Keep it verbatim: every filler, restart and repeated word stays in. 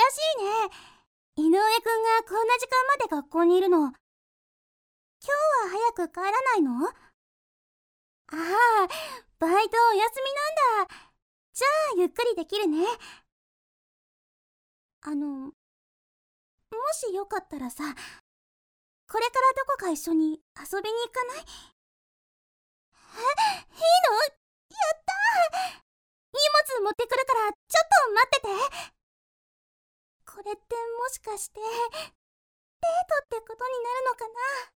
しいね。井上くんがこんな時間まで学校にいるの。今日は早く帰らないの？ああ、バイトお休みなんだ。じゃあゆっくりできるね。あの、もしよかったらさ、これからどこか一緒に遊びに行かない？え、いいの？やったー！荷物持ってくるからちょっと待ってて。これってもしかしてデートってことになるのかな？